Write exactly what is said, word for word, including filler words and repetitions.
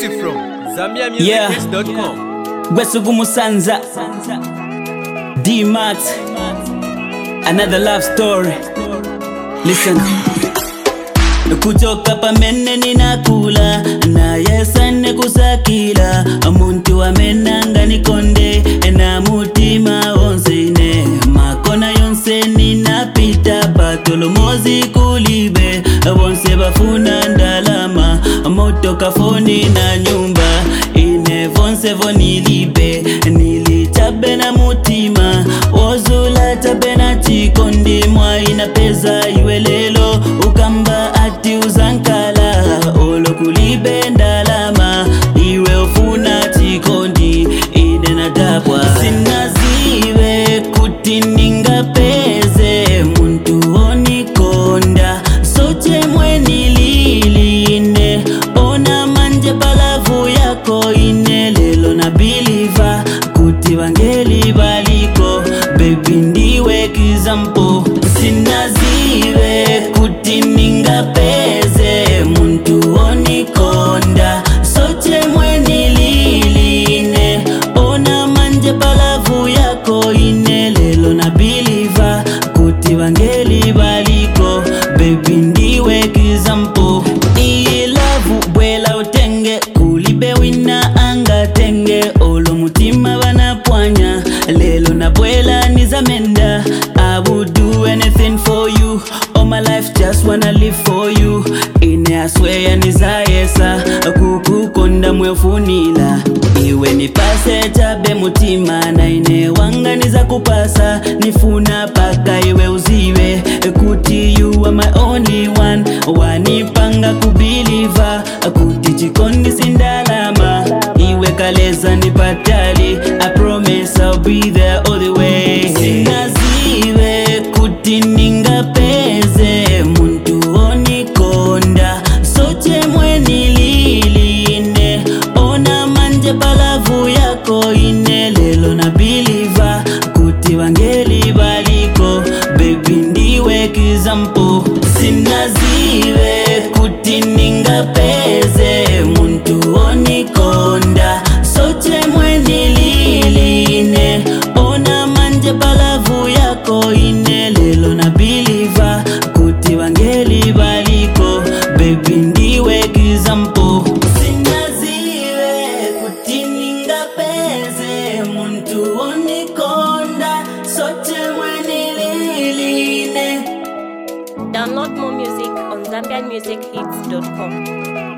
Exclusive from Zambia Music dot com. Gwesugumu Sanza D-Max, another love story. Listen. Kutoka pamene ninakula na yesane kusakila omuntu amenanga nikonde na mutima onsene makona yonse ninapita patolomozi kulibe bonse bafuna ndalama moto kafoni na nyumba ine vonse vonilibe nilitabe na mutima ozula tabe na chikondi mwa inapeza iwelelo ukamba ati uzankala olo kulibe ndalama iwe ufuna chikondi ine natapwa sinaziwe kuti ningapeze muntu onikonda soche mweni liline ona manje palavu yako ine lelo na biliva kuti wangeli baliko baby ndiwe kizampo sinaziwe kuti ningapeze muntu onikonda soche mweni liline ona manje palavu yako ine lelo na biliva kuti wangeli baliko baby ndiwe kizampo iyi lavu bwela utenge kulibe wina anga tenge olo mutima wanapwanya lelo na bwela nizamenda I would do anything for you all my life just wanna live for you ine asweya nizayesa kukukonda mwefunila iwe nipase chabe mutima na ine wanga niza kupasa nifuna paka iwe uziwe kuti you are my only one wanipanga kubiliva kuti chikondi sindalama iwe kaleza nipatali I promise I'll be there all the way sinaziwe kuti ningapeze muntu onikonda soche mweni liline ona manje palavu yako ine lelo na biliva kuti wangeli baliko baby ndiwe kizampo sinaziwe kuti ningapeze muntu onikonda soche mweni liline ona manje palavu yako ine lelo na biliva kuti wangeli baliko baby ndiwe kizampo sinaziwe kuti ningapeze muntu onikonda soche mweni liline. Download more music on Zambian Music Hits dot com.